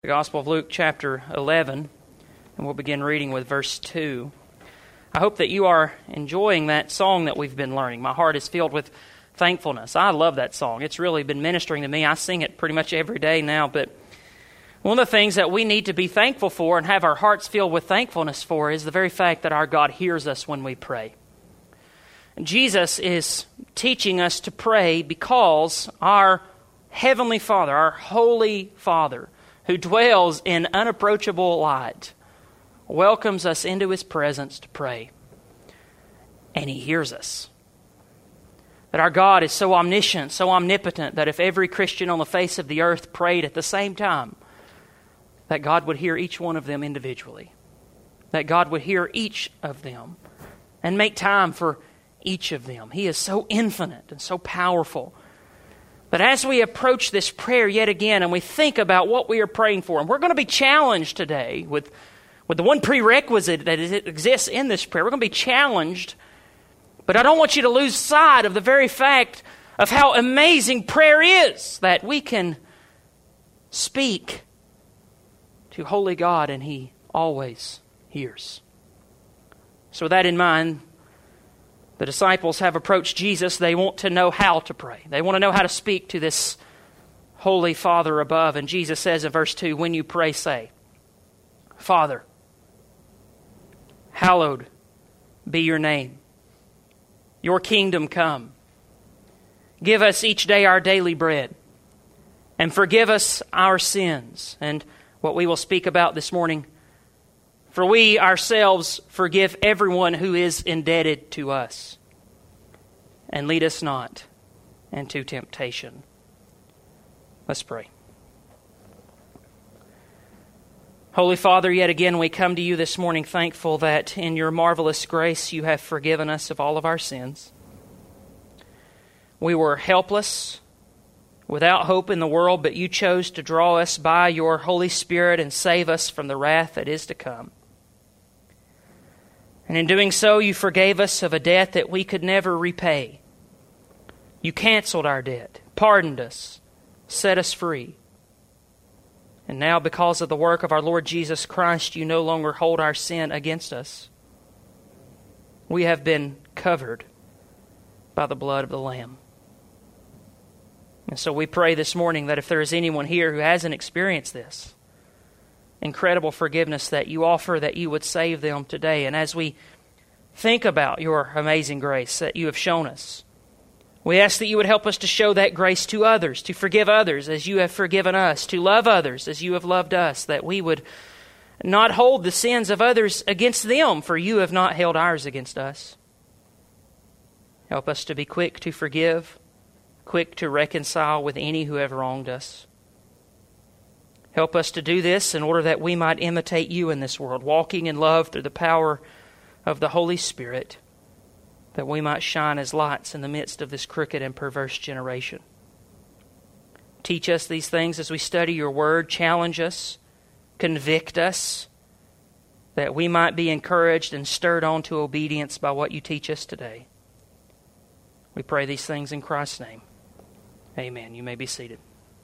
The Gospel of Luke chapter 11, and we'll begin reading with verse 2. I hope that you are enjoying that song that we've been learning. My heart is filled with thankfulness. I love that song. It's really been ministering to me. I sing it pretty much every day now, but one of the things that we need to be thankful for and have our hearts filled with thankfulness for is the very fact that our God hears us when we pray. Jesus is teaching us to pray because our Heavenly Father, our Holy Father, who dwells in unapproachable light, welcomes us into His presence to pray. And He hears us. That our God is so omniscient, so omnipotent, that if every Christian on the face of the earth prayed at the same time, that God would hear each one of them individually. That God would hear each of them and make time for each of them. He is so infinite and so powerful. But as we approach this prayer yet again and we think about what we are praying for, and we're going to be challenged today with the one prerequisite that exists in this prayer. We're going to be challenged, but I don't want you to lose sight of the very fact of how amazing prayer is, that we can speak to Holy God and He always hears. So with that in mind, the disciples have approached Jesus. They want to know how to pray. They want to know how to speak to this Holy Father above. And Jesus says in verse 2, when you pray, say, Father, hallowed be your name. Your kingdom come. Give us each day our daily bread. And forgive us our sins. And what we will speak about this morning, for we ourselves forgive everyone who is indebted to us. And lead us not into temptation. Let's pray. Holy Father, yet again we come to you this morning thankful that in your marvelous grace you have forgiven us of all of our sins. We were helpless, without hope in the world, but you chose to draw us by your Holy Spirit and save us from the wrath that is to come. And in doing so, you forgave us of a debt that we could never repay. You canceled our debt, pardoned us, set us free. And now, because of the work of our Lord Jesus Christ, you no longer hold our sin against us. We have been covered by the blood of the Lamb. And so we pray this morning that if there is anyone here who hasn't experienced this incredible forgiveness that you offer, that you would save them today. And as we think about your amazing grace that you have shown us, we ask that you would help us to show that grace to others, to forgive others as you have forgiven us, to love others as you have loved us, that we would not hold the sins of others against them, for you have not held ours against us. Help us to be quick to forgive, quick to reconcile with any who have wronged us. Help us to do this in order that we might imitate you in this world, walking in love through the power of the Holy Spirit, that we might shine as lights in the midst of this crooked and perverse generation. Teach us these things as we study your word. Challenge us, convict us, that we might be encouraged and stirred on to obedience by what you teach us today. We pray these things in Christ's name. Amen. You may be seated.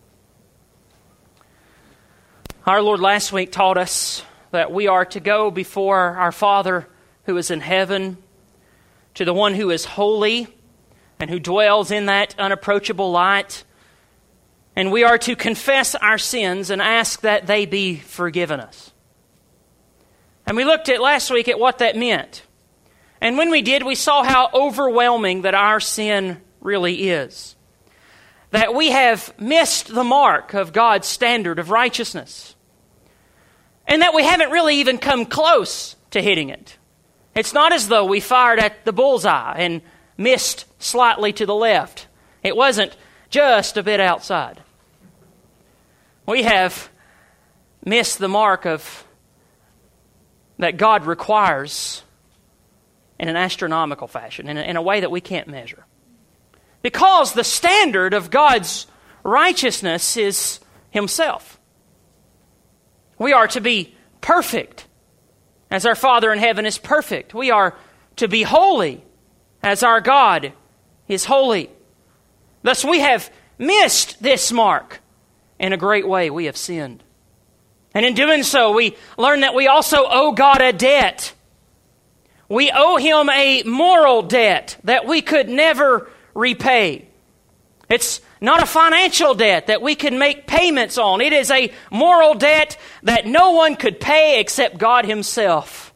Our Lord last week taught us that we are to go before our Father who is in heaven, to the one who is holy and who dwells in that unapproachable light. And we are to confess our sins and ask that they be forgiven us. And we looked at last week at what that meant. And when we did, we saw how overwhelming that our sin really is. That we have missed the mark of God's standard of righteousness. And that we haven't really even come close to hitting it. It's not as though we fired at the bullseye and missed slightly to the left. It wasn't just a bit outside. We have missed the mark of that God requires in an astronomical fashion, in a way that we can't measure. Because the standard of God's righteousness is Himself. We are to be perfect as our Father in heaven is perfect. We are to be holy as our God is holy. Thus we have missed this mark. In a great way, we have sinned. And in doing so, we learn that we also owe God a debt. We owe Him a moral debt that we could never repay. It's not a financial debt that we can make payments on. It is a moral debt that no one could pay except God Himself.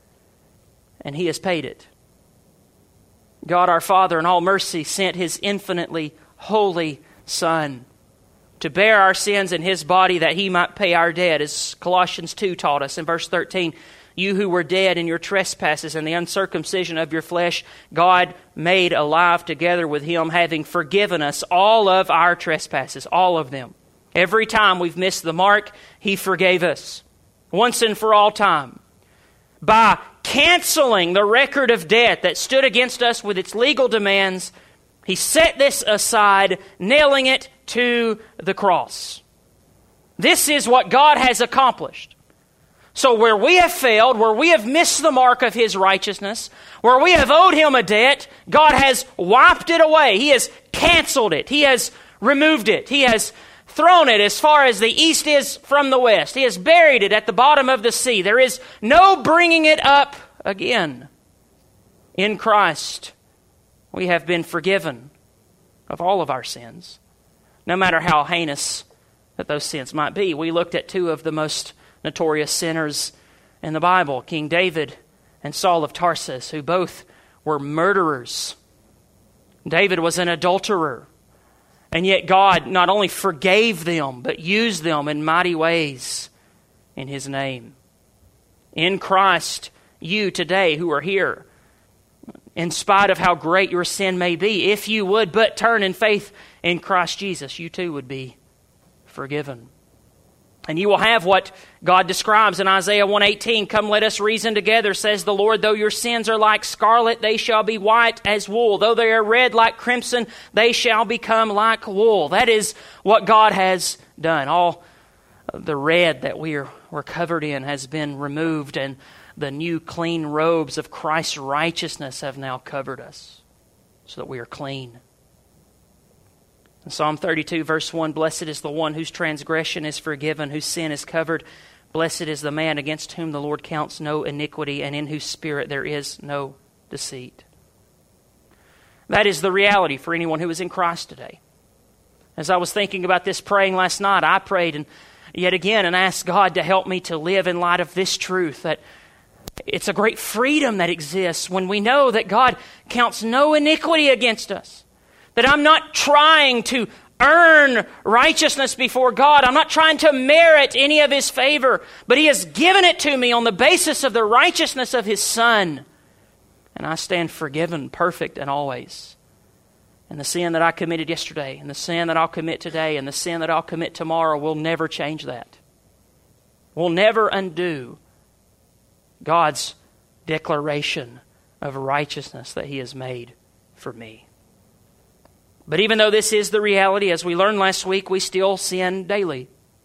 And He has paid it. God our Father in all mercy sent His infinitely holy Son to bear our sins in His body that He might pay our debt, as Colossians 2 taught us in verse 13. You who were dead in your trespasses and the uncircumcision of your flesh, God made alive together with Him, having forgiven us all of our trespasses, all of them. Every time we've missed the mark, He forgave us, once and for all time, by canceling the record of debt that stood against us with its legal demands. He set this aside, nailing it to the cross. This is what God has accomplished. So where we have failed, where we have missed the mark of His righteousness, where we have owed Him a debt, God has wiped it away. He has canceled it. He has removed it. He has thrown it as far as the east is from the west. He has buried it at the bottom of the sea. There is no bringing it up again. In Christ, we have been forgiven of all of our sins, no matter how heinous that those sins might be. We looked at two of the most notorious sinners in the Bible, King David and Saul of Tarsus, who both were murderers. David was an adulterer, and yet God not only forgave them, but used them in mighty ways in His name. In Christ, you today who are here, in spite of how great your sin may be, if you would but turn in faith in Christ Jesus, you too would be forgiven. And you will have what God describes in Isaiah 1:18. Come, let us reason together, says the Lord. Though your sins are like scarlet, they shall be white as wool. Though they are red like crimson, they shall become like wool. That is what God has done. All the red that we're covered in has been removed, and the new clean robes of Christ's righteousness have now covered us so that we are clean. In Psalm 32, verse 1, blessed is the one whose transgression is forgiven, whose sin is covered. Blessed is the man against whom the Lord counts no iniquity, and in whose spirit there is no deceit. That is the reality for anyone who is in Christ today. As I was thinking about this praying last night, I prayed and yet again and asked God to help me to live in light of this truth, that it's a great freedom that exists when we know that God counts no iniquity against us. That I'm not trying to earn righteousness before God. I'm not trying to merit any of His favor. But He has given it to me on the basis of the righteousness of His Son. And I stand forgiven, perfect, and always. And the sin that I committed yesterday, and the sin that I'll commit today, and the sin that I'll commit tomorrow will never change that. Will never undo God's declaration of righteousness that He has made for me. But even though this is the reality, as we learned last week, we still sin daily.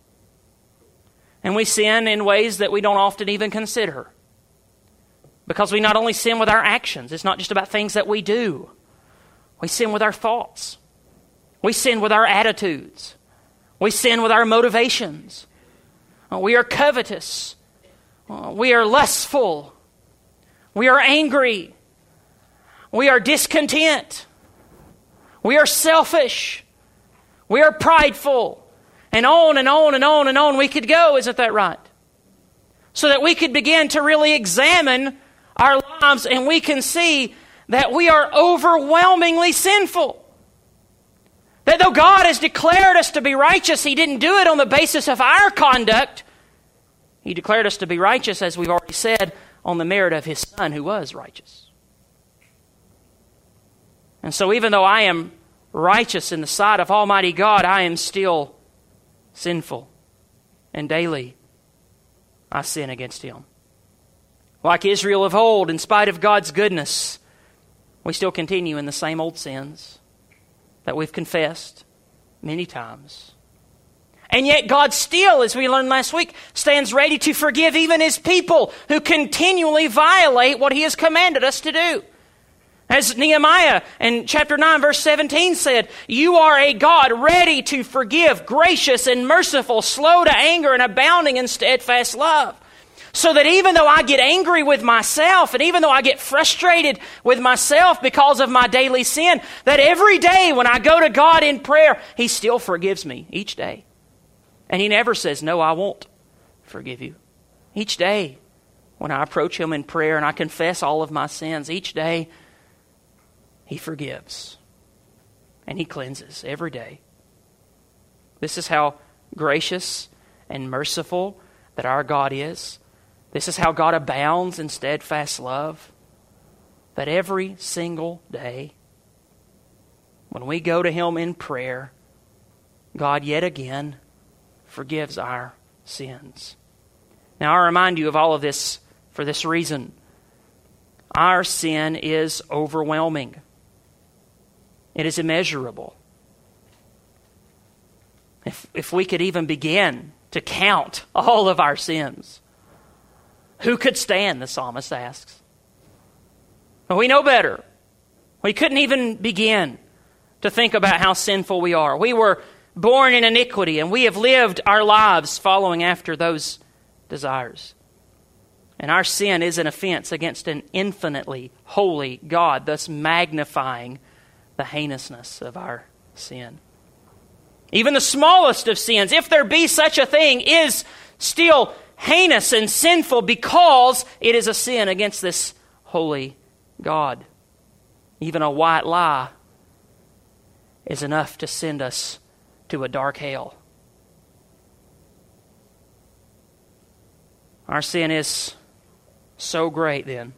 And we sin in ways that we don't often even consider. Because we not only sin with our actions, it's not just about things that we do. We sin with our thoughts. We sin with our attitudes. We sin with our motivations. We are covetous. We are lustful. We are angry. We are discontent. We are selfish. We are prideful. And on and on and on and on we could go, isn't that right? So that we could begin to really examine our lives and we can see that we are overwhelmingly sinful. That though God has declared us to be righteous, He didn't do it on the basis of our conduct. He declared us to be righteous, as we've already said, on the merit of His Son who was righteous. And so even though I am righteous in the sight of Almighty God, I am still sinful. And daily I sin against Him. Like Israel of old, in spite of God's goodness, we still continue in the same old sins that we've confessed many times. And yet God still, as we learned last week, stands ready to forgive even His people who continually violate what He has commanded us to do. As Nehemiah in chapter 9, verse 17 said, you are a God ready to forgive, gracious and merciful, slow to anger and abounding in steadfast love. So that even though I get angry with myself and even though I get frustrated with myself because of my daily sin, that every day when I go to God in prayer, He still forgives me each day. And He never says, no, I won't forgive you. Each day when I approach Him in prayer and I confess all of my sins, each day He forgives and He cleanses every day. This is how gracious and merciful that our God is. This is how God abounds in steadfast love. That every single day, when we go to Him in prayer, God yet again forgives our sins. Now I remind you of all of this for this reason. Our sin is overwhelming. It is immeasurable. If we could even begin to count all of our sins, who could stand, the psalmist asks. But we know better. We couldn't even begin to think about how sinful we are. We were born in iniquity, and we have lived our lives following after those desires. And our sin is an offense against an infinitely holy God, thus magnifying the heinousness of our sin. Even the smallest of sins, if there be such a thing, is still heinous and sinful because it is a sin against this holy God. Even a white lie is enough to send us to a dark hell. Our sin is so great then.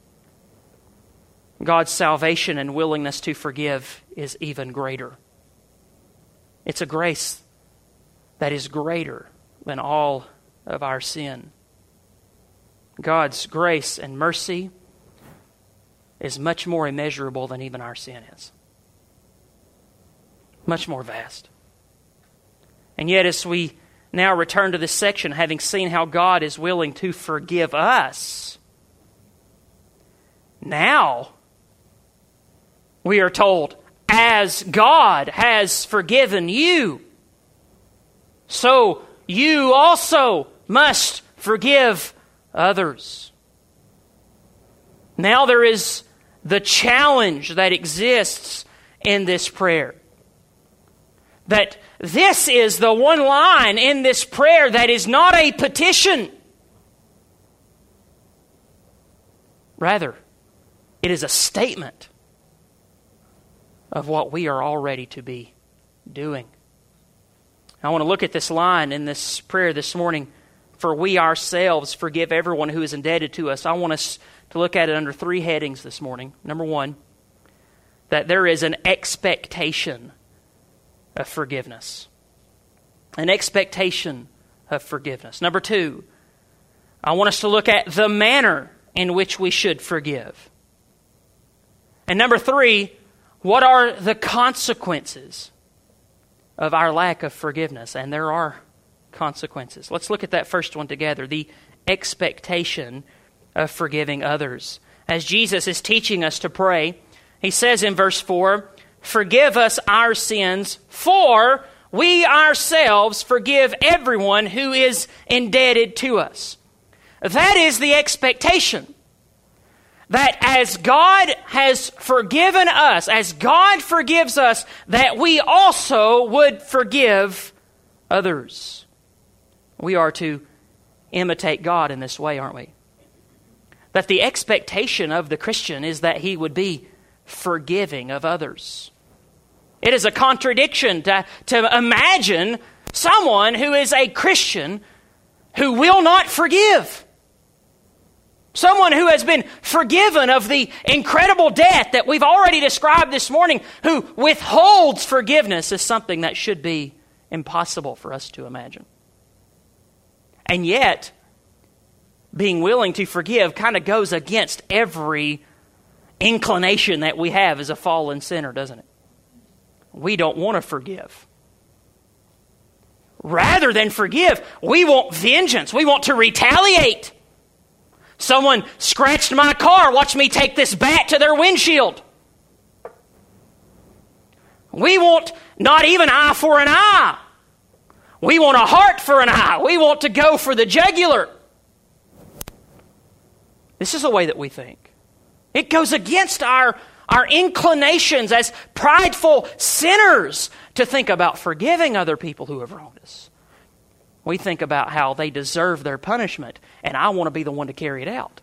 God's salvation and willingness to forgive is even greater. It's a grace that is greater than all of our sin. God's grace and mercy is much more immeasurable than even our sin is. Much more vast. And yet as we now return to this section, having seen how God is willing to forgive us, now we are told, as God has forgiven you, so you also must forgive others. Now there is the challenge that exists in this prayer. That this is the one line in this prayer that is not a petition. Rather, it is a statement of what we are already to be doing. I want to look at this line in this prayer this morning. For we ourselves forgive everyone who is indebted to us. I want us to look at it under three headings this morning. Number one, that there is an expectation of forgiveness. An expectation of forgiveness. Number two, I want us to look at the manner in which we should forgive. And number three, what are the consequences of our lack of forgiveness? And there are consequences. Let's look at that first one together, the expectation of forgiving others. As Jesus is teaching us to pray, He says in verse 4, forgive us our sins, for we ourselves forgive everyone who is indebted to us. That is the expectation. That as God has forgiven us, as God forgives us, that we also would forgive others. We are to imitate God in this way, aren't we? That the expectation of the Christian is that he would be forgiving of others. It is a contradiction to imagine someone who is a Christian who will not forgive. Someone who has been forgiven of the incredible debt that we've already described this morning, who withholds forgiveness, is something that should be impossible for us to imagine. And yet, being willing to forgive kind of goes against every inclination that we have as a fallen sinner, doesn't it? We don't want to forgive. Rather than forgive, we want vengeance. We want to retaliate. Someone scratched my car. Watch me take this bat to their windshield. We want not even eye for an eye. We want a heart for an eye. We want to go for the jugular. This is the way that we think. It goes against our inclinations as prideful sinners to think about forgiving other people who have wronged us. We think about how they deserve their punishment, and I want to be the one to carry it out.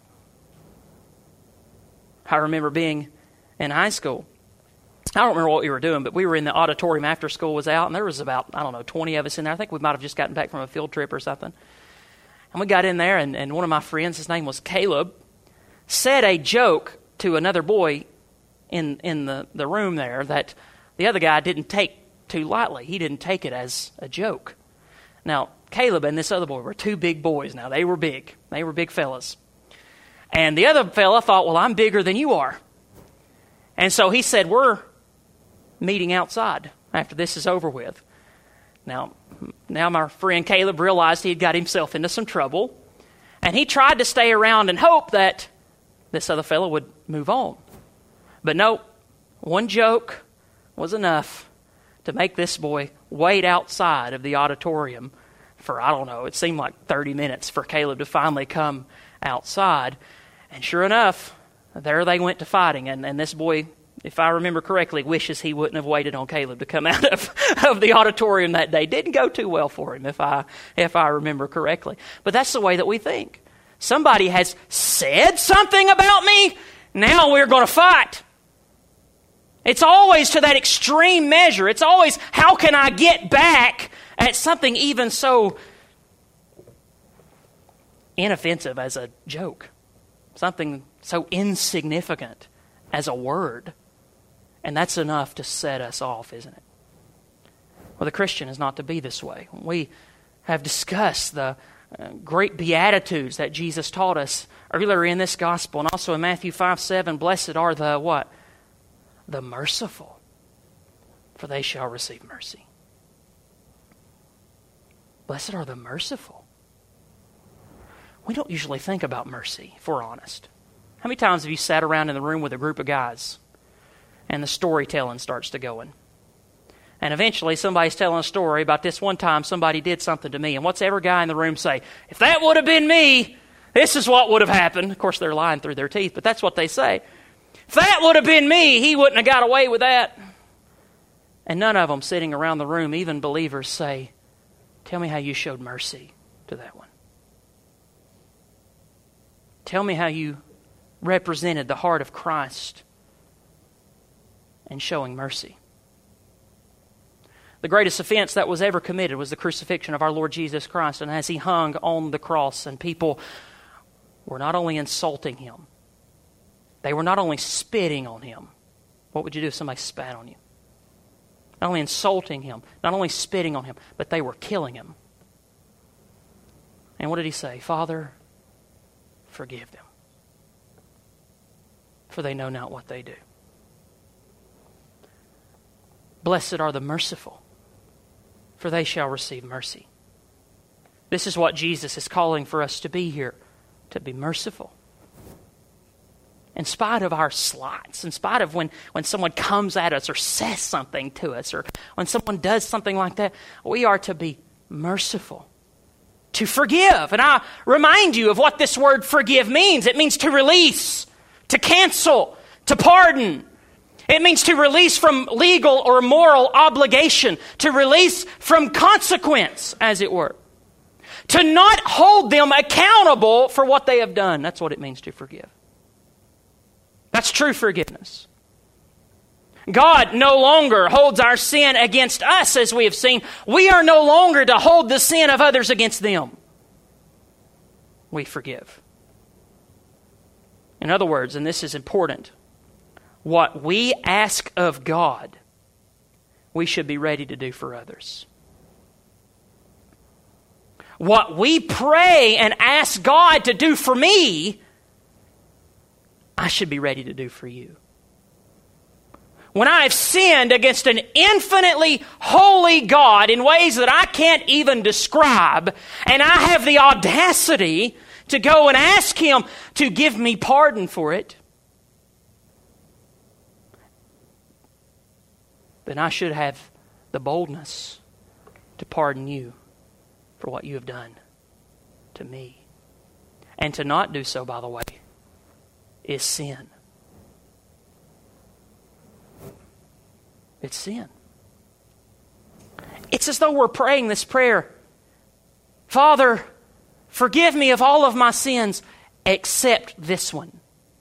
I remember being in high school. I don't remember what we were doing, but we were in the auditorium after school was out, and there was about, 20 of us in there. I think we might have just gotten back from a field trip or something. And we got in there, and one of my friends, his name was Caleb, said a joke to another boy in the room there that the other guy didn't take too lightly. He didn't take it as a joke. Now, Caleb and this other boy were two big boys now. They were big. They were big fellas. And the other fella thought, well, I'm bigger than you are. And so he said, we're meeting outside after this is over with. Now my friend Caleb realized he had got himself into some trouble. And he tried to stay around and hope that this other fellow would move on. But no, one joke was enough to make this boy wait outside of the auditorium for, it seemed like 30 minutes for Caleb to finally come outside. And sure enough, there they went to fighting. And this boy, if I remember correctly, wishes he wouldn't have waited on Caleb to come out of the auditorium that day. Didn't go too well for him, if I remember correctly. But that's the way that we think. Somebody has said something about me, now we're going to fight. It's always to that extreme measure. It's always, how can I get back at something even so inoffensive as a joke? Something so insignificant as a word. And that's enough to set us off, isn't it? Well, the Christian is not to be this way. We have discussed the great beatitudes that Jesus taught us earlier in this gospel, and also in Matthew 5:7. Blessed are the what? The merciful, for they shall receive mercy. Blessed are the merciful. We don't usually think about mercy, if we're honest. How many times have you sat around in the room with a group of guys and the storytelling starts to going? And eventually somebody's telling a story about this one time somebody did something to me. And what's every guy in the room say? If that would have been me, this is what would have happened. Of course, they're lying through their teeth, but that's what they say. If that would have been me, he wouldn't have got away with that. And none of them sitting around the room, even believers, say, tell me how you showed mercy to that one. Tell me how you represented the heart of Christ in showing mercy. The greatest offense that was ever committed was the crucifixion of our Lord Jesus Christ. And as he hung on the cross, and people were not only insulting him, they were not only spitting on him. What would you do if somebody spat on you? Not only insulting him, not only spitting on him, but they were killing him. And what did he say? Father, forgive them, for they know not what they do. Blessed are the merciful, for they shall receive mercy. This is what Jesus is calling for us to be here, to be merciful. In spite of our slights, in spite of when someone comes at us or says something to us, or when someone does something like that, we are to be merciful, to forgive. And I remind you of what this word forgive means. It means to release, to cancel, to pardon. It means to release from legal or moral obligation, to release from consequence, as it were. To not hold them accountable for what they have done. That's what it means to forgive. That's true forgiveness. God no longer holds our sin against us, as we have seen. We are no longer to hold the sin of others against them. We forgive. In other words, and this is important, what we ask of God, we should be ready to do for others. What we pray and ask God to do for me, I should be ready to do for you. when I have sinned against an infinitely holy God in ways that I can't even describe, and I have the audacity to go and ask Him to give me pardon for it, then I should have the boldness to pardon you for what you have done to me. And to not do so, by the way, is sin. It's sin. It's as though we're praying this prayer, Father, forgive me of all of my sins except this one,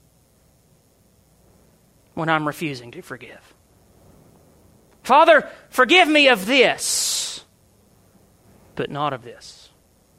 when I'm refusing to forgive. Father, forgive me of this, but not of this.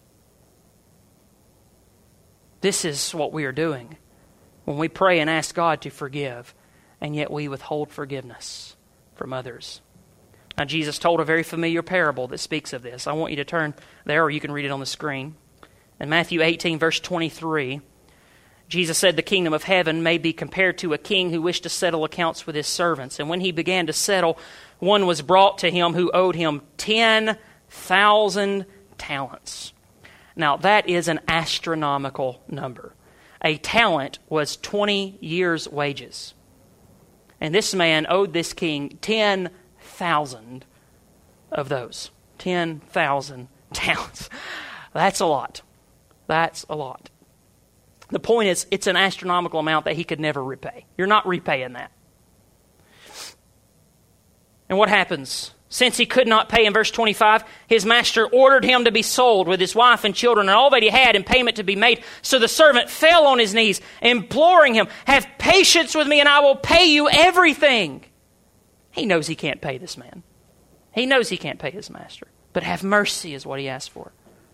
This is what we are doing when we pray and ask God to forgive, and yet we withhold forgiveness from others. Now, Jesus told a very familiar parable that speaks of this. I want you to turn there, or you can read it on the screen. In Matthew 18, verse 23, Jesus said, the kingdom of heaven may be compared to a king who wished to settle accounts with his servants. And when he began to settle, one was brought to him who owed him 10,000 talents. Now, that is an astronomical number. A talent was 20 years' wages. And this man owed this king 10,000 of those. 10,000 talents. That's a lot. That's a lot. The point is, it's an astronomical amount that he could never repay. You're not repaying that. And what happens? Since he could not pay, in verse 25, his master ordered him to be sold with his wife and children and all that he had in payment to be made. So the servant fell on his knees, imploring him, have patience with me and I will pay you everything. He knows he can't pay this man. He knows he can't pay his master. But have mercy is what he asked for.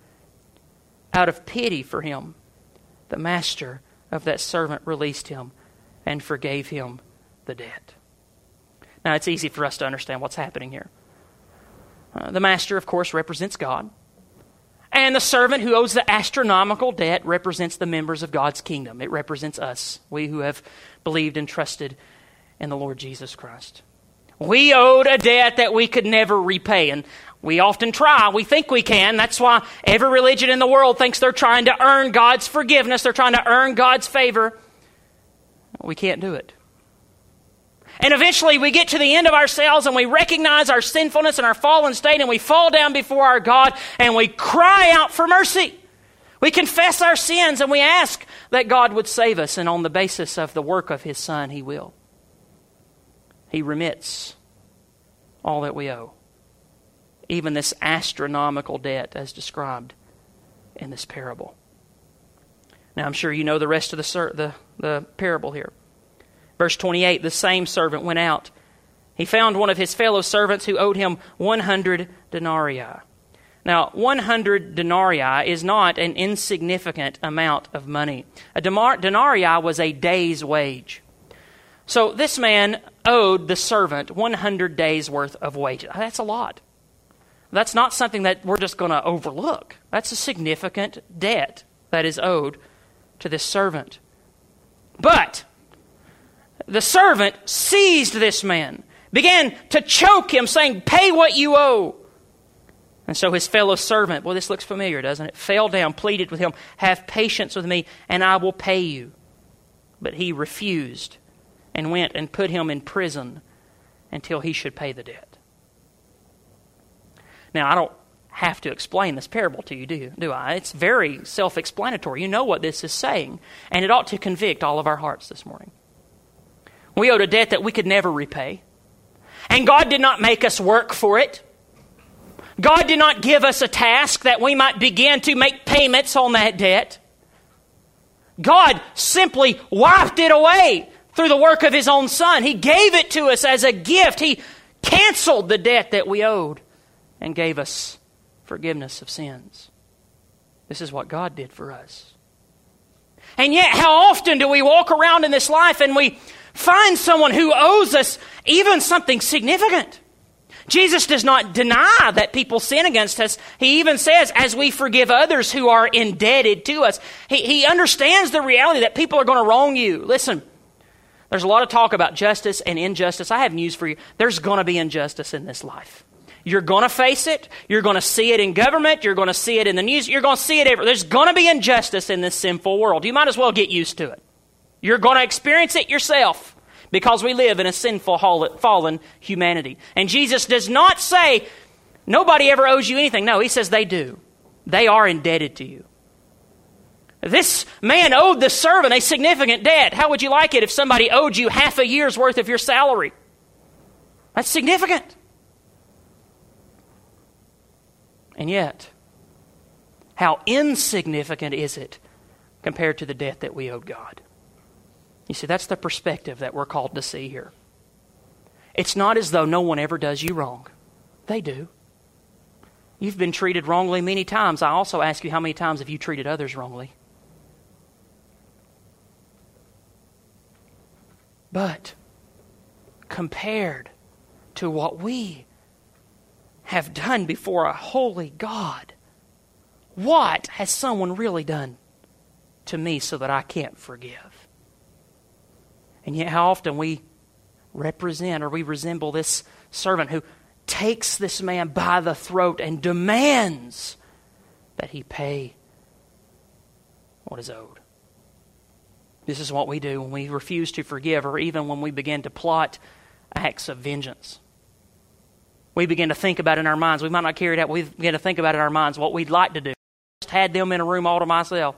Out of pity for him, the master of that servant released him and forgave him the debt. Now, it's easy for us to understand what's happening here. The master, of course, represents God. And the servant who owes the astronomical debt represents the members of God's kingdom. It represents us, we who have believed and trusted in the Lord Jesus Christ. We owed a debt that we could never repay. And we often try. We think we can. That's why every religion in the world thinks they're trying to earn God's forgiveness. They're trying to earn God's favor. We can't do it. And eventually we get to the end of ourselves and we recognize our sinfulness and our fallen state and we fall down before our God and we cry out for mercy. We confess our sins and we ask that God would save us, and on the basis of the work of His Son, He will. He remits all that we owe, even this astronomical debt as described in this parable. Now I'm sure you know the rest of the parable here. Verse 28, the same servant went out. He found one of his fellow servants who owed him 100 denarii. Now, 100 denarii is not an insignificant amount of money. A denarii was a day's wage. So this man owed the servant 100 days' worth of wages. That's a lot. That's not something that we're just going to overlook. That's a significant debt that is owed to this servant. But the servant seized this man, began to choke him, saying, pay what you owe. And so his fellow servant, well, this looks familiar, doesn't it? Fell down, pleaded with him, have patience with me, and I will pay you. But he refused and went and put him in prison until he should pay the debt. Now, I don't have to explain this parable to you, do I? It's very self-explanatory. You know what this is saying, and it ought to convict all of our hearts this morning. We owed a debt that we could never repay. And God did not make us work for it. God did not give us a task that we might begin to make payments on that debt. God simply wiped it away through the work of His own Son. He gave it to us as a gift. He canceled the debt that we owed and gave us forgiveness of sins. This is what God did for us. And yet, how often do we walk around in this life and we find someone who owes us even something significant? Jesus does not deny that people sin against us. He even says, as we forgive others who are indebted to us. He understands the reality that people are going to wrong you. Listen, There's a lot of talk about justice and injustice. I have news for you. There's going to be injustice in this life. You're going to face it. You're going to see it in government. You're going to see it in the news. You're going to see it everywhere. There's going to be injustice in this sinful world. You might as well get used to it. You're going to experience it yourself because we live in a sinful, fallen humanity. And Jesus does not say, nobody ever owes you anything. No, he says they do. They are indebted to you. This man owed the servant a significant debt. How would you like it if somebody owed you half a year's worth of your salary? That's significant. And yet, how insignificant is it compared to the debt that we owed God? You see, that's the perspective that we're called to see here. It's not as though no one ever does you wrong. They do. You've been treated wrongly many times. I also ask you, how many times have you treated others wrongly? But compared to what we have done before a holy God, what has someone really done to me so that I can't forgive? And yet how often we represent or we resemble this servant who takes this man by the throat and demands that he pay what is owed. This is what we do when we refuse to forgive, or even when we begin to plot acts of vengeance. We begin to think about in our minds, we might not carry it out, we begin to think about in our minds what we'd like to do. Just had them in a room all to myself.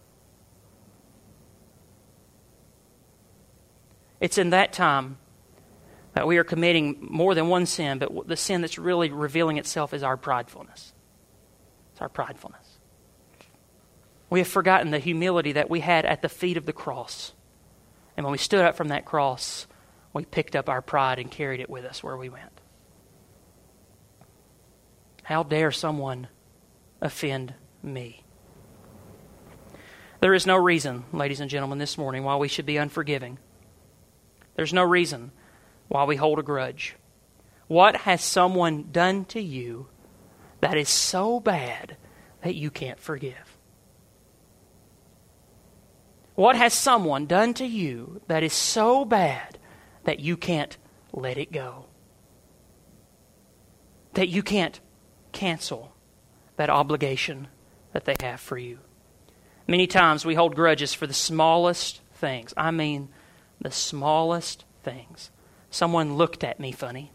It's in that time that we are committing more than one sin, but the sin that's really revealing itself is our pridefulness. It's our pridefulness. We have forgotten the humility that we had at the feet of the cross. And when we stood up from that cross, we picked up our pride and carried it with us where we went. How dare someone offend me? There is no reason, ladies and gentlemen, this morning why we should be unforgiving. There's no reason why we hold a grudge. What has someone done to you that is so bad that you can't forgive? What has someone done to you that is so bad that you can't let it go? That you can't cancel that obligation that they have for you? Many times we hold grudges for the smallest things. I mean, the smallest things. Someone looked at me funny.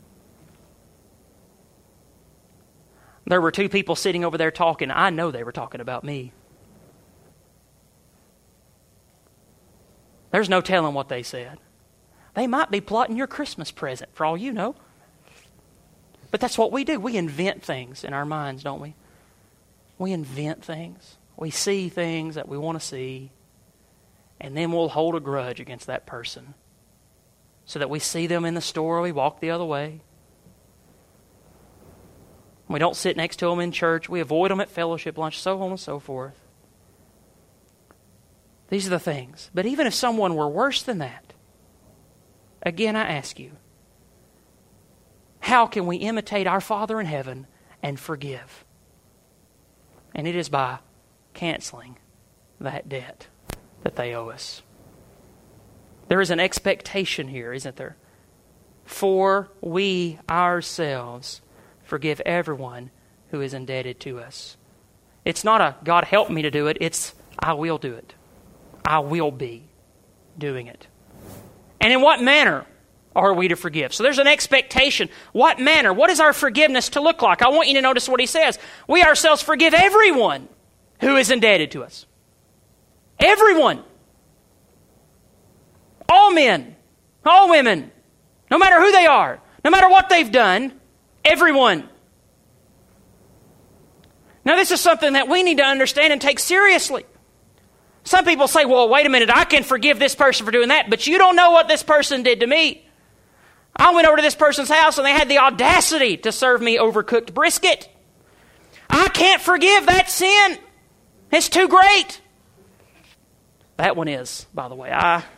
There were two people sitting over there talking. I know they were talking about me. There's no telling what they said. They might be plotting your Christmas present, for all you know. But that's what we do. We invent things in our minds, don't we? We invent things. We see things that we want to see, and then we'll hold a grudge against that person so that we see them in the store, we walk the other way. We don't sit next to them in church. We avoid them at fellowship lunch, so on and so forth. These are the things. But even if someone were worse than that, again I ask you, how can we imitate our Father in heaven and forgive? And it is by canceling that debt that they owe us. There is an expectation here, isn't there? For we ourselves forgive everyone who is indebted to us. It's not a God help me to do it. It's I will do it. I will be doing it. And in what manner are we to forgive? So there's an expectation. What manner? What is our forgiveness to look like? I want you to notice what he says. We ourselves forgive everyone who is indebted to us. Everyone. All men. All women. No matter who they are. No matter what they've done. Everyone. Now this is something that we need to understand and take seriously. Some people say, well, wait a minute, I can forgive this person for doing that, but you don't know what this person did to me. I went over to this person's house and they had the audacity to serve me overcooked brisket. I can't forgive that sin. It's too great. That one is, by the way.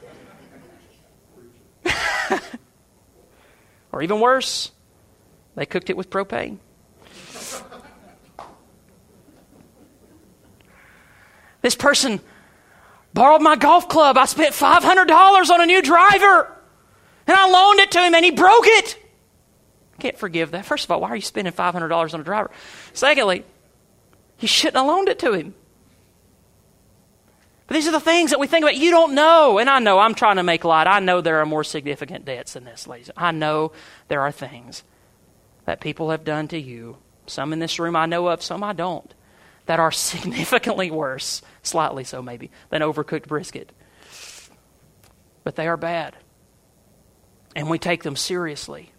Or even worse, they cooked it with propane. This person borrowed my golf club. I spent $500 on a new driver. And I loaned it to him and he broke it. I can't forgive that. First of all, why are you spending $500 on a driver? Secondly, you shouldn't have loaned it to him. But these are the things that we think about. You don't know. And I know, I'm trying to make light. I know there are more significant debts than this, ladies. I know there are things that people have done to you. Some in this room I know of, some I don't. That are significantly worse, slightly so maybe, than overcooked brisket. But they are bad. And we take them seriously.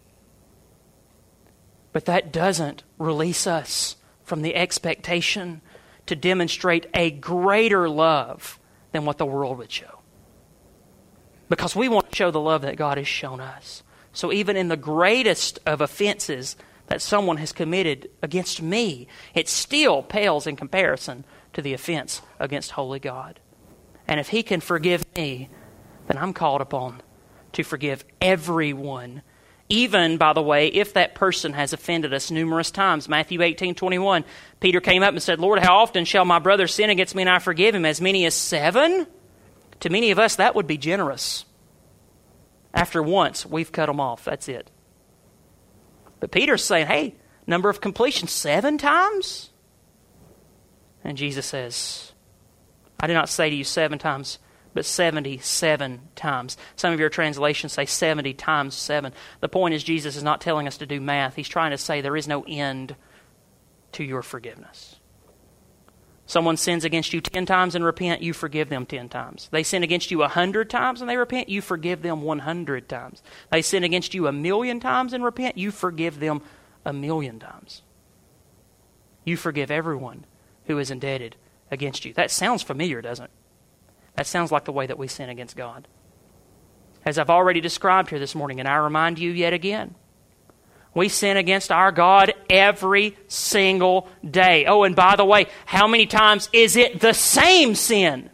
But that doesn't release us from the expectation to demonstrate a greater love than what the world would show. Because we want to show the love that God has shown us. So even in the greatest of offenses that someone has committed against me, it still pales in comparison to the offense against holy God. And if He can forgive me, then I'm called upon to forgive everyone. Even, by the way, if that person has offended us numerous times. Matthew 18:21, Peter came up and said, Lord, how often shall my brother sin against me and I forgive him? As many as 7? To many of us, that would be generous. After once, we've cut them off. That's it. But Peter's saying, hey, number of completion, 7 times? And Jesus says, I do not say to you 7 times, but 77 times. Some of your translations say 70 times 7. The point is, Jesus is not telling us to do math. He's trying to say there is no end to your forgiveness. Someone sins against you 10 times and repent, you forgive them 10 times. They sin against you 100 times and they repent, you forgive them 100 times. They sin against you 1,000,000 times and repent, you forgive them 1,000,000 times. You forgive everyone who is indebted against you. That sounds familiar, doesn't it? That sounds like the way that we sin against God. As I've already described here this morning, and I remind you yet again, we sin against our God every single day. Oh, and by the way, how many times is it the same sin?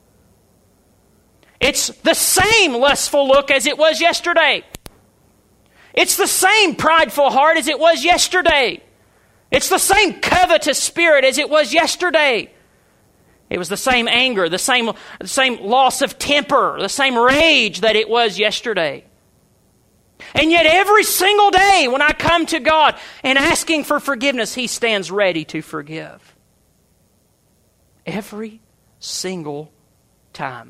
It's the same lustful look as it was yesterday. It's the same prideful heart as it was yesterday. It's the same covetous spirit as it was yesterday. It was the same anger, the same loss of temper, the same rage that it was yesterday. And yet every single day when I come to God and asking for forgiveness, He stands ready to forgive. Every single time.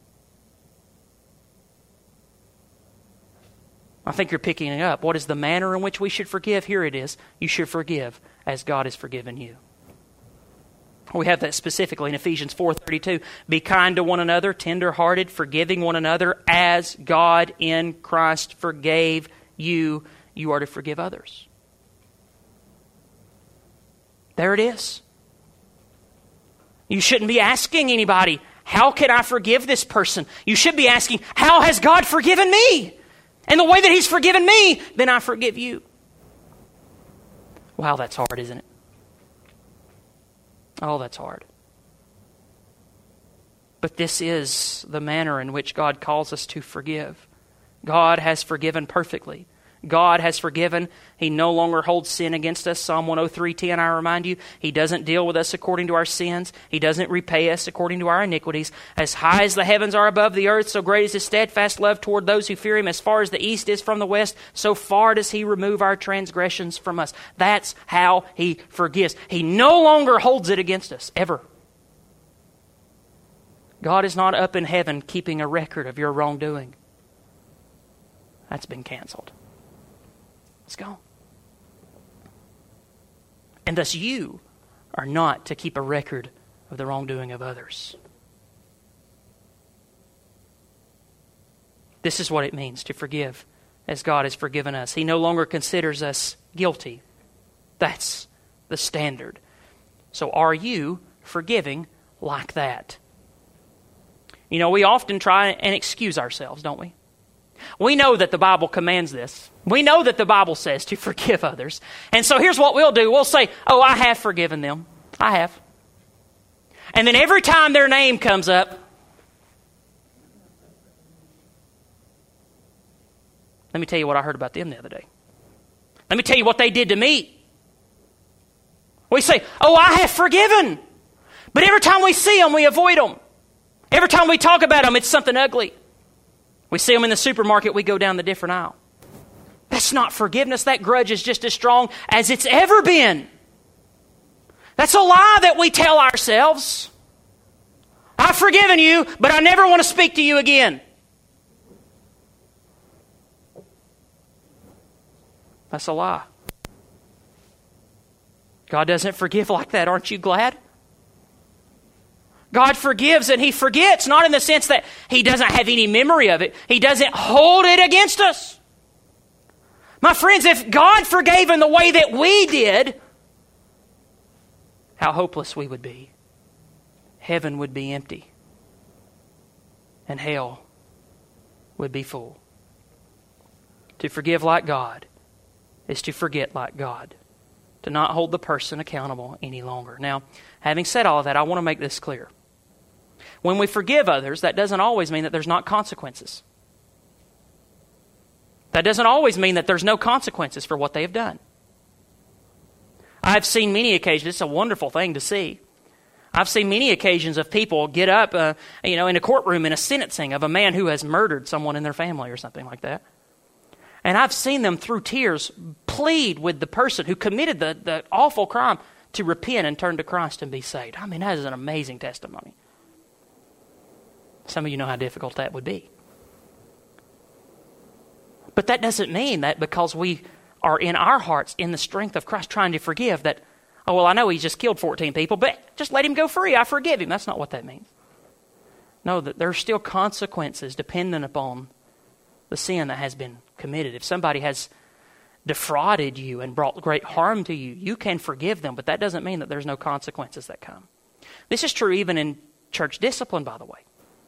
I think you're picking it up. What is the manner in which we should forgive? Here it is. You should forgive as God has forgiven you. We have that specifically in Ephesians 4:32. Be kind to one another, tender-hearted, forgiving one another, as God in Christ forgave you. You are to forgive others. There it is. You shouldn't be asking anybody, how can I forgive this person? You should be asking, how has God forgiven me? And the way that He's forgiven me, then I forgive you. Wow, that's hard, isn't it? Oh, that's hard. But this is the manner in which God calls us to forgive. God has forgiven perfectly. God has forgiven. He no longer holds sin against us. Psalm 103:10, I remind you, He doesn't deal with us according to our sins. He doesn't repay us according to our iniquities. As high as the heavens are above the earth, so great is His steadfast love toward those who fear Him. As far as the east is from the west, so far does He remove our transgressions from us. That's how He forgives. He no longer holds it against us, ever. God is not up in heaven keeping a record of your wrongdoing. That's been canceled. Let's go. And thus you are not to keep a record of the wrongdoing of others. This is what it means to forgive as God has forgiven us. He no longer considers us guilty. That's the standard. So are you forgiving like that? You know, we often try and excuse ourselves, don't we? We know that the Bible commands this. We know that the Bible says to forgive others. And so here's what we'll do. We'll say, oh, I have forgiven them. I have. And then every time their name comes up, let me tell you what I heard about them the other day. Let me tell you what they did to me. We say, oh, I have forgiven. But every time we see them, we avoid them. Every time we talk about them, it's something ugly. We see them in the supermarket, we go down the different aisle. That's not forgiveness. That grudge is just as strong as it's ever been. That's a lie that we tell ourselves. I've forgiven you, but I never want to speak to you again. That's a lie. God doesn't forgive like that. Aren't you glad? God forgives and He forgets, not in the sense that He doesn't have any memory of it. He doesn't hold it against us. My friends, if God forgave in the way that we did, how hopeless we would be. Heaven would be empty. And hell would be full. To forgive like God is to forget like God. To not hold the person accountable any longer. Now, having said all of that, I want to make this clear. When we forgive others, that doesn't always mean that there's not consequences. That doesn't always mean that there's no consequences for what they have done. I've seen many occasions, it's a wonderful thing to see. I've seen many occasions of people get up, in a courtroom in a sentencing of a man who has murdered someone in their family or something like that. And I've seen them through tears plead with the person who committed the awful crime to repent and turn to Christ and be saved. I mean, that is an amazing testimony. Some of you know how difficult that would be. But that doesn't mean that because we are in our hearts in the strength of Christ trying to forgive that, oh, well, I know he just killed 14 people, but just let him go free. I forgive him. That's not what that means. No, that there are still consequences dependent upon the sin that has been committed. If somebody has defrauded you and brought great harm to you, you can forgive them, but that doesn't mean that there's no consequences that come. This is true even in church discipline, by the way.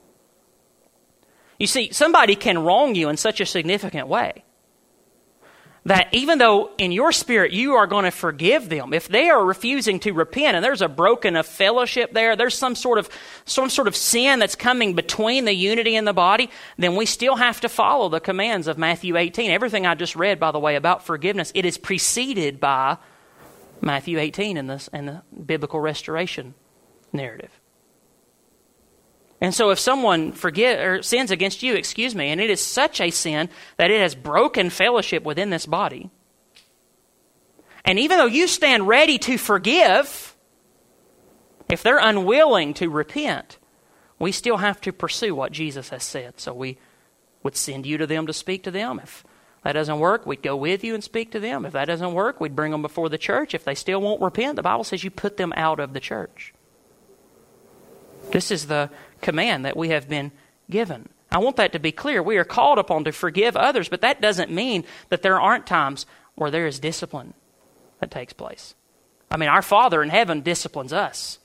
You see, somebody can wrong you in such a significant way that even though in your spirit you are going to forgive them, if they are refusing to repent and there's a broken of fellowship there, there's some sort of sin that's coming between the unity in the body, then we still have to follow the commands of Matthew 18. Everything I just read, by the way, about forgiveness, it is preceded by Matthew 18 in the biblical restoration narrative. And so if someone sins against you, and it is such a sin that it has broken fellowship within this body, and even though you stand ready to forgive, if they're unwilling to repent, we still have to pursue what Jesus has said. So we would send you to them to speak to them. If that doesn't work, we'd go with you and speak to them. If that doesn't work, we'd bring them before the church. If they still won't repent, the Bible says you put them out of the church. This is the command that we have been given. I want that to be clear. We are called upon to forgive others, but that doesn't mean that there aren't times where there is discipline that takes place. I mean, our Father in heaven disciplines us.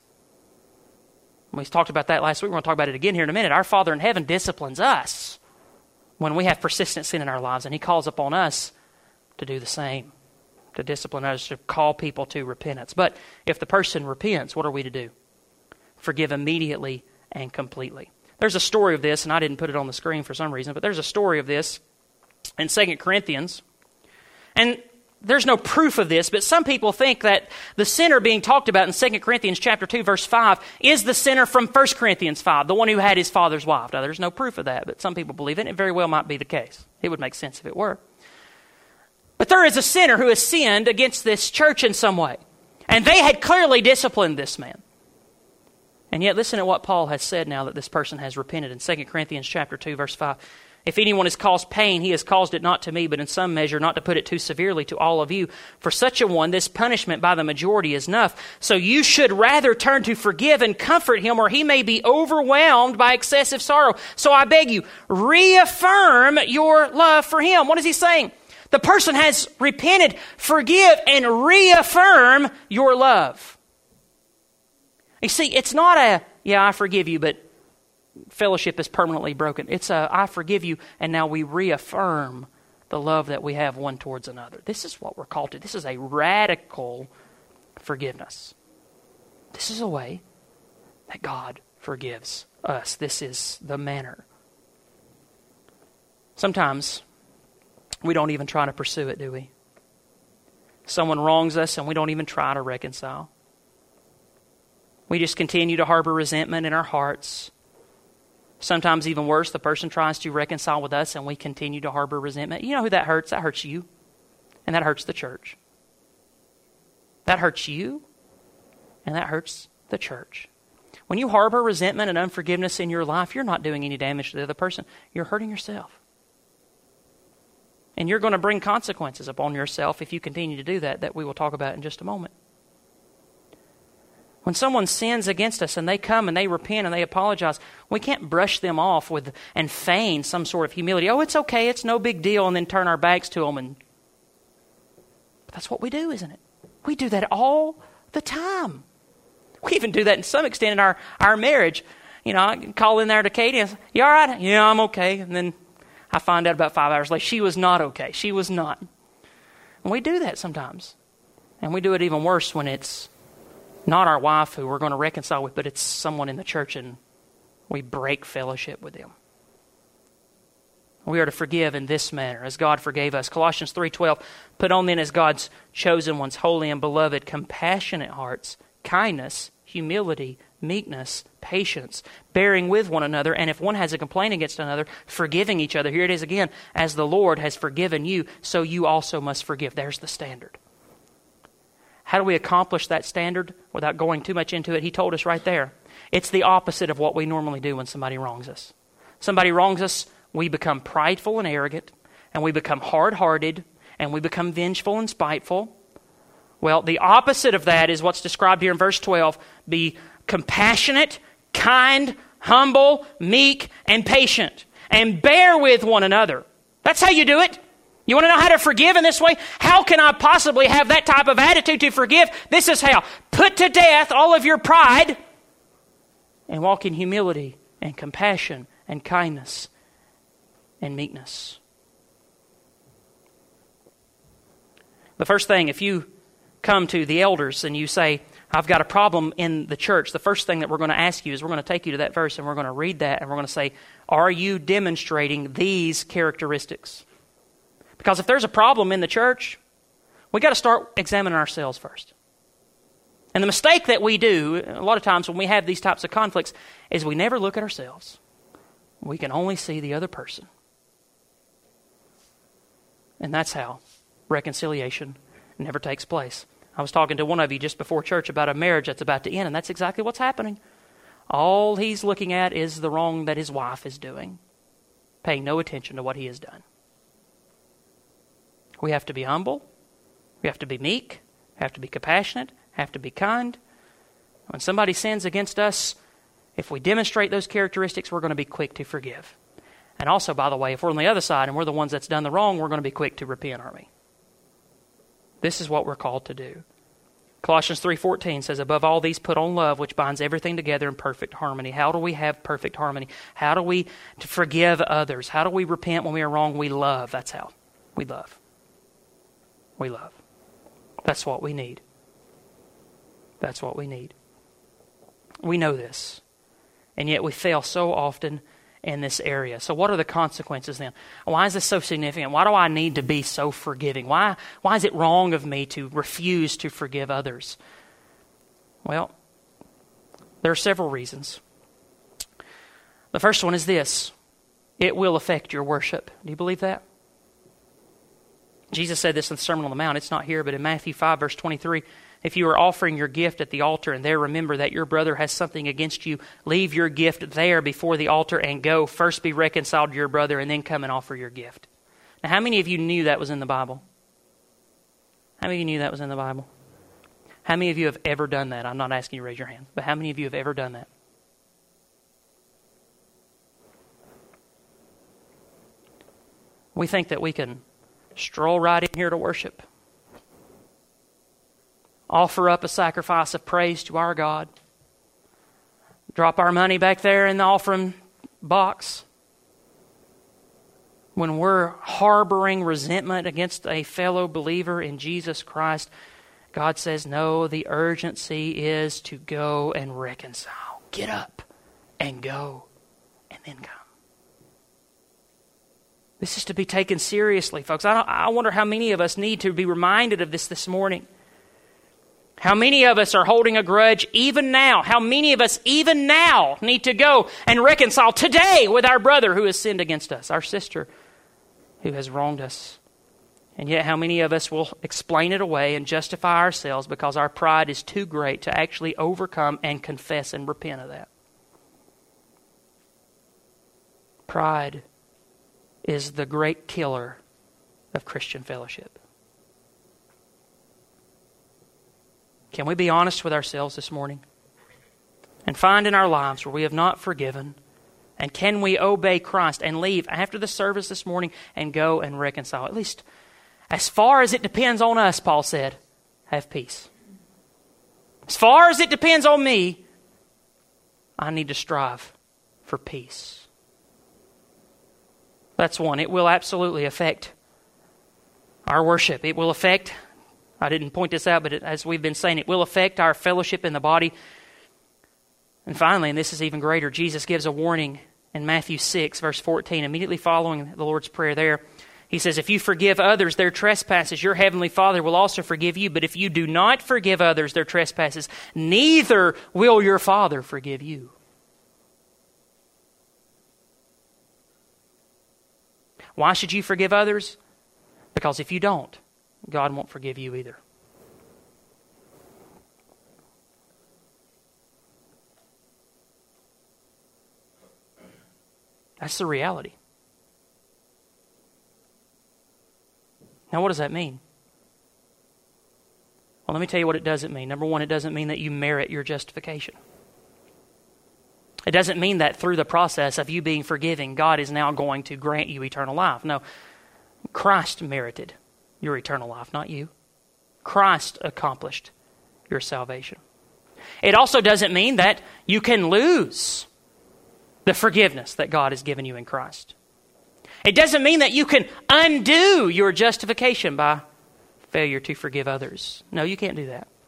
We talked about that last week. We're going to talk about it again here in a minute. Our Father in heaven disciplines us when we have persistent sin in our lives, and He calls upon us to do the same, to discipline us, to call people to repentance. But if the person repents, what are we to do? Forgive immediately and completely. There's a story of this, and I didn't put it on the screen for some reason, but there's a story of this in 2 Corinthians. And there's no proof of this, but some people think that the sinner being talked about in 2 Corinthians chapter 2, verse 5 is the sinner from 1 Corinthians 5, the one who had his father's wife. Now, there's no proof of that, but some people believe it, and it very well might be the case. It would make sense if it were. But there is a sinner who has sinned against this church in some way, and they had clearly disciplined this man. And yet, listen to what Paul has said now that this person has repented in 2 Corinthians chapter 2, verse 5. If anyone has caused pain, he has caused it not to me, but in some measure, not to put it too severely, to all of you. For such a one, this punishment by the majority is enough. So you should rather turn to forgive and comfort him, or he may be overwhelmed by excessive sorrow. So I beg you, reaffirm your love for him. What is he saying? The person has repented. Forgive and reaffirm your love. You see, it's not I forgive you, but fellowship is permanently broken. It's I forgive you, and now we reaffirm the love that we have one towards another. This is what we're called to. This is a radical forgiveness. This is a way that God forgives us. This is the manner. Sometimes we don't even try to pursue it, do we? Someone wrongs us, and we don't even try to reconcile. We just continue to harbor resentment in our hearts. Sometimes even worse, the person tries to reconcile with us and we continue to harbor resentment. You know who that hurts? That hurts you. And that hurts the church. That hurts you. And that hurts the church. When you harbor resentment and unforgiveness in your life, you're not doing any damage to the other person. You're hurting yourself. And you're going to bring consequences upon yourself if you continue to do that we will talk about in just a moment. When someone sins against us and they come and they repent and they apologize, we can't brush them off and feign some sort of humility. Oh, it's okay, it's no big deal, and then turn our backs to them. But that's what we do, isn't it? We do that all the time. We even do that in some extent in our marriage. You know, I can call in there to Katie and say, "You all right?" "Yeah, I'm okay." And then I find out about 5 hours later, she was not okay. She was not. And we do that sometimes. And we do it even worse when it's not our wife who we're going to reconcile with, but it's someone in the church and we break fellowship with them. We are to forgive in this manner, as God forgave us. Colossians 3:12, put on then as God's chosen ones, holy and beloved, compassionate hearts, kindness, humility, meekness, patience, bearing with one another, and if one has a complaint against another, forgiving each other. Here it is again, as the Lord has forgiven you, so you also must forgive. There's the standard. How do we accomplish that standard without going too much into it? He told us right there. It's the opposite of what we normally do when somebody wrongs us. Somebody wrongs us, we become prideful and arrogant, and we become hard-hearted, and we become vengeful and spiteful. Well, the opposite of that is what's described here in verse 12. Be compassionate, kind, humble, meek, and patient, and bear with one another. That's how you do it. You want to know how to forgive in this way? How can I possibly have that type of attitude to forgive? This is how. Put to death all of your pride and walk in humility and compassion and kindness and meekness. The first thing, if you come to the elders and you say, I've got a problem in the church, the first thing that we're going to ask you is we're going to take you to that verse and we're going to read that and we're going to say, are you demonstrating these characteristics? Because if there's a problem in the church, we got to start examining ourselves first. And the mistake that we do, a lot of times when we have these types of conflicts, is we never look at ourselves. We can only see the other person. And that's how reconciliation never takes place. I was talking to one of you just before church about a marriage that's about to end, and that's exactly what's happening. All he's looking at is the wrong that his wife is doing, paying no attention to what he has done. We have to be humble. We have to be meek. We have to be compassionate. Have to be kind. When somebody sins against us, if we demonstrate those characteristics, we're going to be quick to forgive. And also, by the way, if we're on the other side and we're the ones that's done the wrong, we're going to be quick to repent, aren't we? This is what we're called to do. Colossians 3:14 says, above all these put on love, which binds everything together in perfect harmony. How do we have perfect harmony? How do we forgive others? How do we repent when we are wrong? We love. That's how. We love. We love. That's what we need. That's what we need. We know this. And yet we fail so often in this area. So what are the consequences then? Why is this so significant? Why do I need to be so forgiving? Why is it wrong of me to refuse to forgive others? Well, there are several reasons. The first one is this. It will affect your worship. Do you believe that? Jesus said this in the Sermon on the Mount. It's not here, but in Matthew 5, verse 23, if you are offering your gift at the altar and there remember that your brother has something against you, leave your gift there before the altar and go. First be reconciled to your brother and then come and offer your gift. Now, how many of you knew that was in the Bible? How many of you knew that was in the Bible? How many of you have ever done that? I'm not asking you to raise your hand, but how many of you have ever done that? We think that we can stroll right in here to worship. Offer up a sacrifice of praise to our God. Drop our money back there in the offering box. When we're harboring resentment against a fellow believer in Jesus Christ, God says, no, the urgency is to go and reconcile. Get up and go and then come. This is to be taken seriously, folks. I wonder how many of us need to be reminded of this morning. How many of us are holding a grudge even now? How many of us even now need to go and reconcile today with our brother who has sinned against us, our sister who has wronged us? And yet how many of us will explain it away and justify ourselves because our pride is too great to actually overcome and confess and repent of that? Pride is the great killer of Christian fellowship. Can we be honest with ourselves this morning and find in our lives where we have not forgiven? And can we obey Christ and leave after the service this morning and go and reconcile? At least as far as it depends on us, Paul said, have peace. As far as it depends on me, I need to strive for peace. That's one. It will absolutely affect our worship. It will affect, I didn't point this out, but as we've been saying, it will affect our fellowship in the body. And finally, and this is even greater, Jesus gives a warning in Matthew 6, verse 14, immediately following the Lord's Prayer there. He says, if you forgive others their trespasses, your heavenly Father will also forgive you. But if you do not forgive others their trespasses, neither will your Father forgive you. Why should you forgive others? Because if you don't, God won't forgive you either. That's the reality. Now, what does that mean? Well, let me tell you what it doesn't mean. Number one, it doesn't mean that you merit your justification. It doesn't mean that through the process of you being forgiving, God is now going to grant you eternal life. No, Christ merited your eternal life, not you. Christ accomplished your salvation. It also doesn't mean that you can lose the forgiveness that God has given you in Christ. It doesn't mean that you can undo your justification by failure to forgive others. No, you can't do that.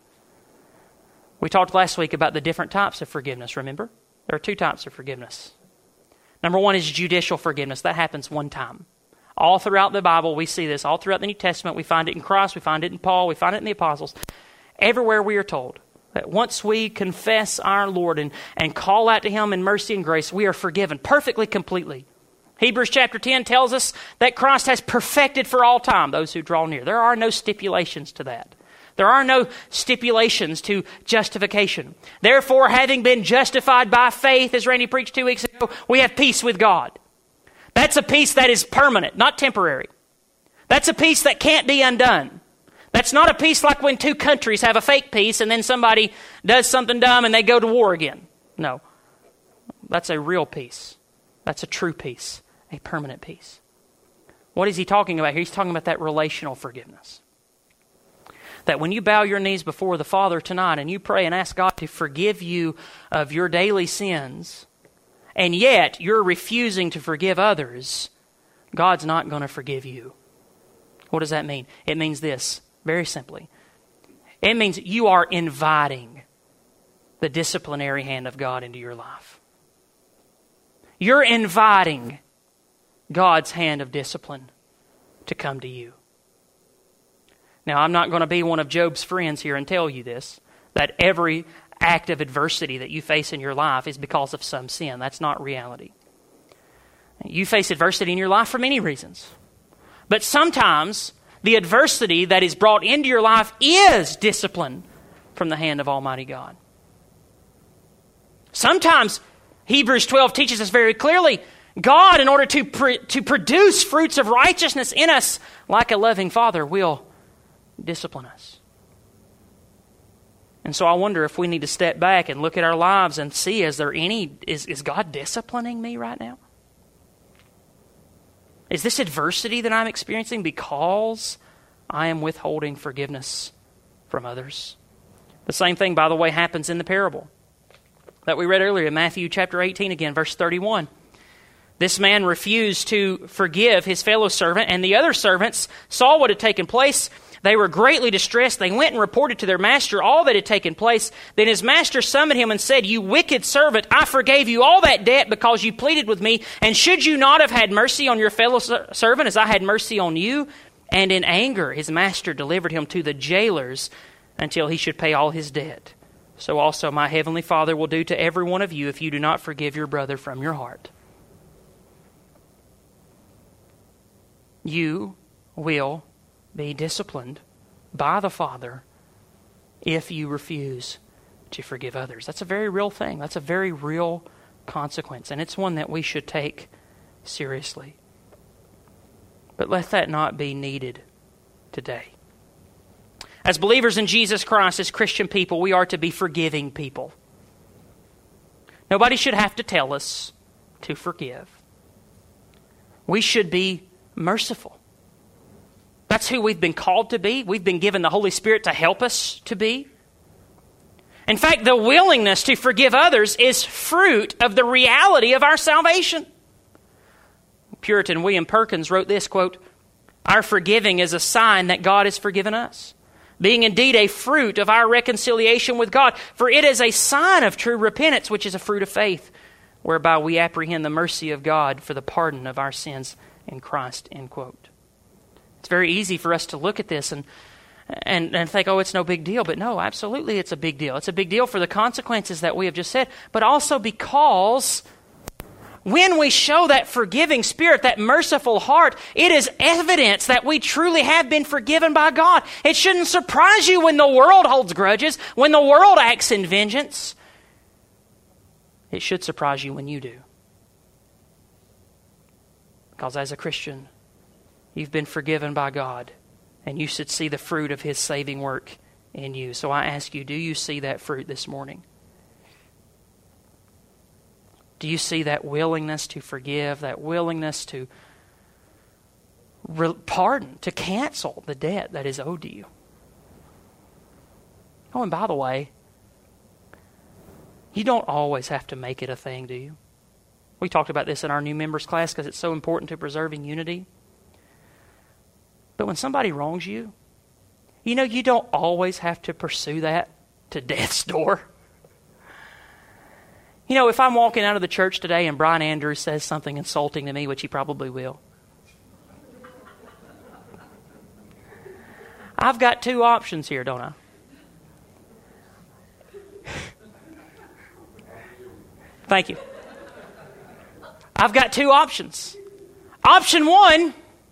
We talked last week about the different types of forgiveness, remember? There are two types of forgiveness. Number one is judicial forgiveness. That happens one time. All throughout the Bible, we see this. All throughout the New Testament, we find it in Christ, we find it in Paul, we find it in the apostles. Everywhere we are told that once we confess our Lord and call out to Him in mercy and grace, we are forgiven perfectly, completely. Hebrews chapter 10 tells us that Christ has perfected for all time those who draw near. There are no stipulations to that. There are no stipulations to justification. Therefore, having been justified by faith, as Randy preached 2 weeks ago, we have peace with God. That's a peace that is permanent, not temporary. That's a peace that can't be undone. That's not a peace like when two countries have a fake peace and then somebody does something dumb and they go to war again. No. That's a real peace. That's a true peace, a permanent peace. What is he talking about here? He's talking about that relational forgiveness. That when you bow your knees before the Father tonight and you pray and ask God to forgive you of your daily sins, and yet you're refusing to forgive others, God's not going to forgive you. What does that mean? It means this, very simply. It means you are inviting the disciplinary hand of God into your life. You're inviting God's hand of discipline to come to you. Now, I'm not going to be one of Job's friends here and tell you this, that every act of adversity that you face in your life is because of some sin. That's not reality. You face adversity in your life for many reasons. But sometimes the adversity that is brought into your life is discipline from the hand of Almighty God. Sometimes Hebrews 12 teaches us very clearly, God, in order to produce fruits of righteousness in us, like a loving Father, will discipline us. And so I wonder if we need to step back and look at our lives and see, is God disciplining me right now? Is this adversity that I'm experiencing because I am withholding forgiveness from others? The same thing, by the way, happens in the parable that we read earlier in Matthew chapter 18 again, verse 31. This man refused to forgive his fellow servant, and the other servants saw what had taken place. They were greatly distressed. They went and reported to their master all that had taken place. Then his master summoned him and said, "You wicked servant, I forgave you all that debt because you pleaded with me. And should you not have had mercy on your fellow servant as I had mercy on you?" And in anger his master delivered him to the jailers until he should pay all his debt. So also my heavenly Father will do to every one of you if you do not forgive your brother from your heart. You will be disciplined by the Father if you refuse to forgive others. That's a very real thing. That's a very real consequence, and it's one that we should take seriously. But let that not be needed today. As believers in Jesus Christ, as Christian people, we are to be forgiving people. Nobody should have to tell us to forgive. We should be merciful. That's who we've been called to be. We've been given the Holy Spirit to help us to be. In fact, the willingness to forgive others is fruit of the reality of our salvation. Puritan William Perkins wrote this, quote, "Our forgiving is a sign that God has forgiven us, being indeed a fruit of our reconciliation with God. For it is a sign of true repentance, which is a fruit of faith, whereby we apprehend the mercy of God for the pardon of our sins in Christ," end quote. It's very easy for us to look at this and think, oh, it's no big deal. But no, absolutely it's a big deal. It's a big deal for the consequences that we have just said, but also because when we show that forgiving spirit, that merciful heart, it is evidence that we truly have been forgiven by God. It shouldn't surprise you when the world holds grudges, when the world acts in vengeance. It should surprise you when you do. Because as a Christian, you've been forgiven by God, and you should see the fruit of His saving work in you. So I ask you, do you see that fruit this morning? Do you see that willingness to forgive, that willingness to pardon, to cancel the debt that is owed to you? Oh, and by the way, you don't always have to make it a thing, do you? We talked about this in our new members class because it's so important to preserving unity. But when somebody wrongs you, you know you don't always have to pursue that to death's door. You know, if I'm walking out of the church today and Brian Andrews says something insulting to me, which he probably will, I've got two options here, don't I? Thank you. I've got two options. Option one,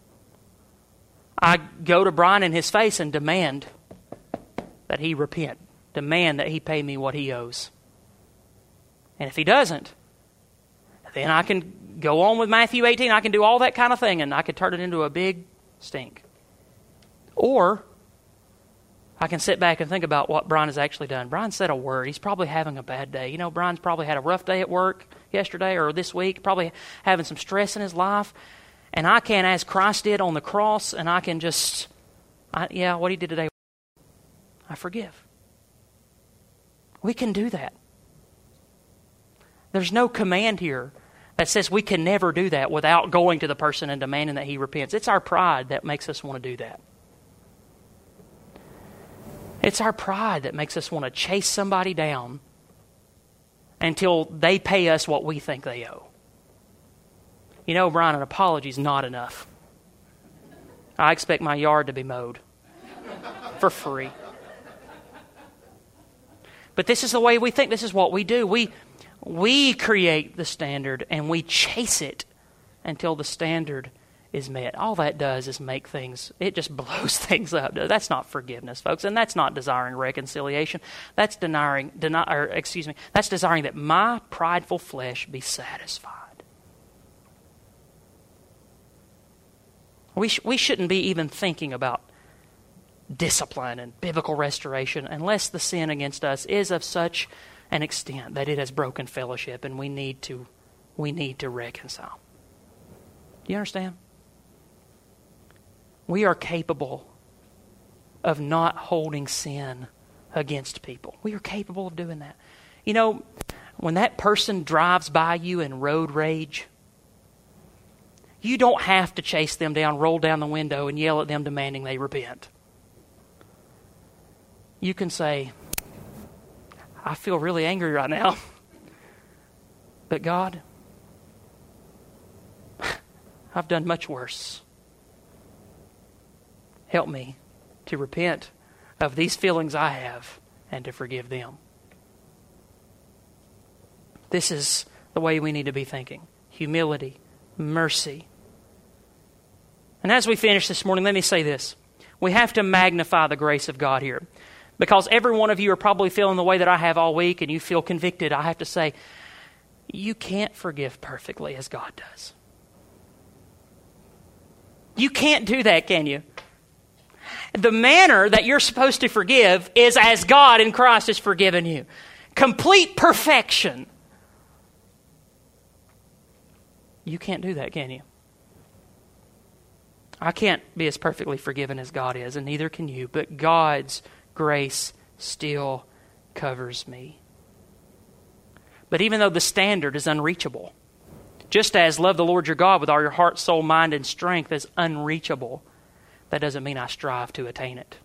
I go to Brian in his face and demand that he repent. Demand that he pay me what he owes. And if he doesn't, then I can go on with Matthew 18. I can do all that kind of thing, and I could turn it into a big stink. Or I can sit back and think about what Brian has actually done. Brian said a word. He's probably having a bad day. You know, Brian's probably had a rough day at work yesterday or this week, probably having some stress in his life. And I can, as Christ did on the cross, and I can just, what He did today, I forgive. We can do that. There's no command here that says we can never do that without going to the person and demanding that he repents. It's our pride that makes us want to do that. It's our pride that makes us want to chase somebody down until they pay us what we think they owe. You know, Brian, an apology is not enough. I expect my yard to be mowed for free. But this is the way we think. This is what we do. We create the standard and we chase it until the standard is met. All that does is make things, it just blows things up. That's not forgiveness, folks, and that's not desiring reconciliation. That's desiring that my prideful flesh be satisfied. We shouldn't be even thinking about discipline and biblical restoration unless the sin against us is of such an extent that it has broken fellowship and we need to reconcile. Do you understand? We are capable of not holding sin against people. We are capable of doing that. You know, when that person drives by you in road rage, you don't have to chase them down, roll down the window, and yell at them demanding they repent. You can say, I feel really angry right now. But God, I've done much worse. Help me to repent of these feelings I have and to forgive them. This is the way we need to be thinking. Humility, mercy. And as we finish this morning, let me say this. We have to magnify the grace of God here. Because every one of you are probably feeling the way that I have all week and you feel convicted. I have to say, you can't forgive perfectly as God does. You can't do that, can you? The manner that you're supposed to forgive is as God in Christ has forgiven you. Complete perfection. You can't do that, can you? I can't be as perfectly forgiven as God is, and neither can you. But God's grace still covers me. But even though the standard is unreachable, just as love the Lord your God with all your heart, soul, mind, and strength is unreachable, that doesn't mean I strive to attain it.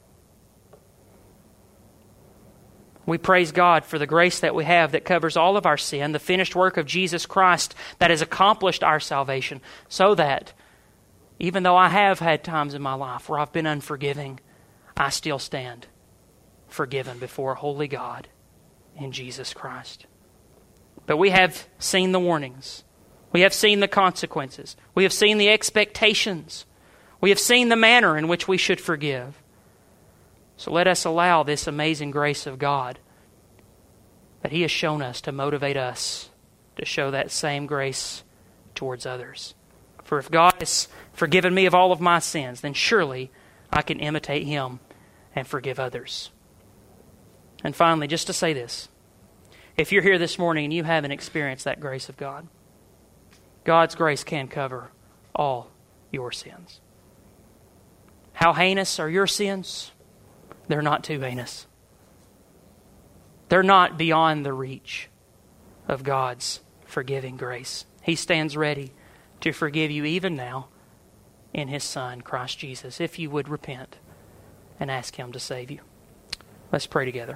We praise God for the grace that we have that covers all of our sin, the finished work of Jesus Christ that has accomplished our salvation, so that even though I have had times in my life where I've been unforgiving, I still stand forgiven before a holy God in Jesus Christ. But we have seen the warnings. We have seen the consequences. We have seen the expectations. We have seen the manner in which we should forgive. So let us allow this amazing grace of God that He has shown us to motivate us to show that same grace towards others. For if God has forgiven me of all of my sins, then surely I can imitate Him and forgive others. And finally, just to say this, if you're here this morning and you haven't experienced that grace of God, God's grace can cover all your sins. How heinous are your sins? They're not too heinous. They're not beyond the reach of God's forgiving grace. He stands ready to forgive you even now in His Son, Christ Jesus, if you would repent and ask Him to save you. Let's pray together.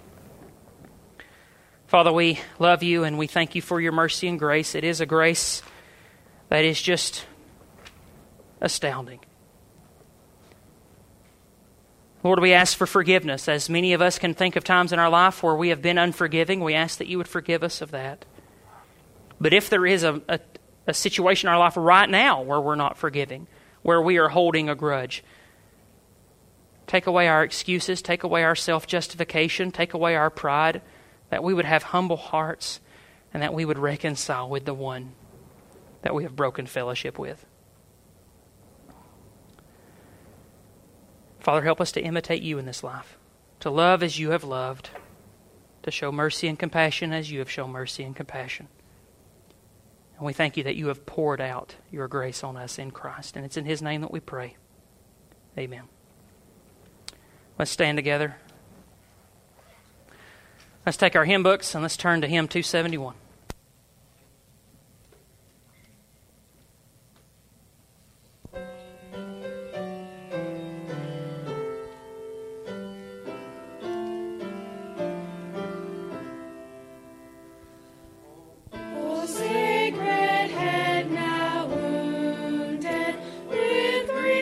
Father, we love You and we thank You for Your mercy and grace. It is a grace that is just astounding. Lord, we ask for forgiveness. As many of us can think of times in our life where we have been unforgiving, we ask that You would forgive us of that. But if there is a situation in our life right now where we're not forgiving, where we are holding a grudge, take away our excuses, take away our self-justification, take away our pride, that we would have humble hearts and that we would reconcile with the one that we have broken fellowship with. Father, help us to imitate You in this life, to love as You have loved, to show mercy and compassion as You have shown mercy and compassion. And we thank You that You have poured out Your grace on us in Christ. And it's in His name that we pray. Amen. Let's stand together. Let's take our hymn books and let's turn to hymn 271.